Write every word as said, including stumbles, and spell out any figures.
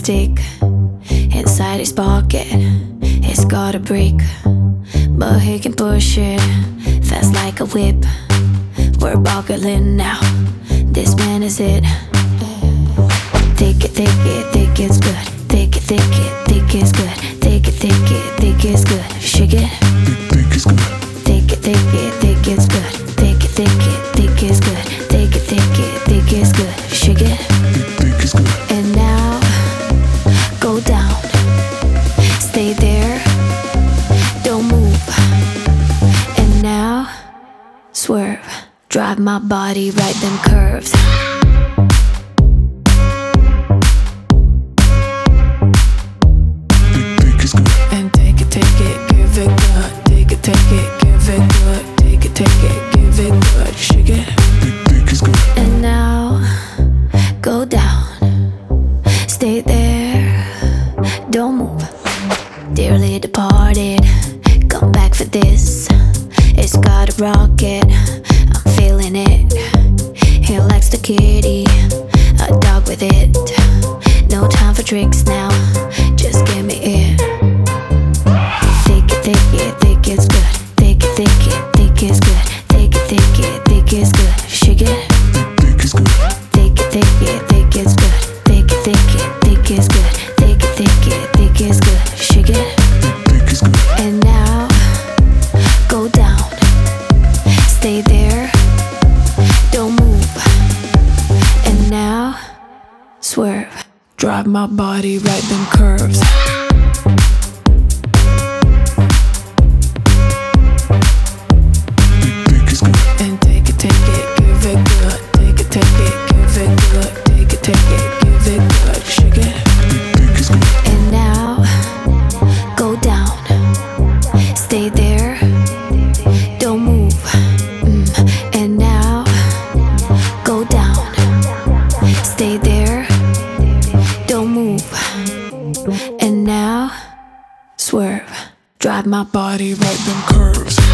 stick inside his pocket. It's got a brick, but he can push it fast like a whip. We're buckling now, this man is it. Thick it, thick it, thick it's good. Thick it, thick it, thick it's good. Thick it, thick it, thick it's good. Shake it. Thick is good. Thick it, thick it, thick it's good. Thick it, thick it, thick it's good. Thick it, thick it, thick it's good. Shake it. Thick is good. And now, go down. Stay there. Don't move. And now, swerve. Drive my body right them curves. Thick is good. And take it, take it, give it good. Take it, take it, give it good. Take it, take it, give it good. Shake it. Thick is good. And now, go down. Stay there. Don't move. Dearly departed, come back for this. It's got a rocket, I'm feeling it. He likes the kitty, a dog with it. No time for tricks now, just give me it. Thick it, thick it, thick it's good. Thick it, thick it, thick it's good. Thick it, thick it, thick it's good. Shake it. Thick is good. Thick it, thick it, thick it's good. Thick it, thick it, thick it's good. Thick it, thick it, thick it's good. Shake it. Thick is good. And now, go down. Stay there. Don't move. And now, swerve. Drive my body right them curves. Thick is good. And take it, take it, give it good. Take it, take it, give it good. Take it, take it, give it good. Shake it. Thick is good. And now, go down. Stay there. Don't move. Mm. And now, go down. Stay there. Don't move. And now, swerve. Drive my body right them curves.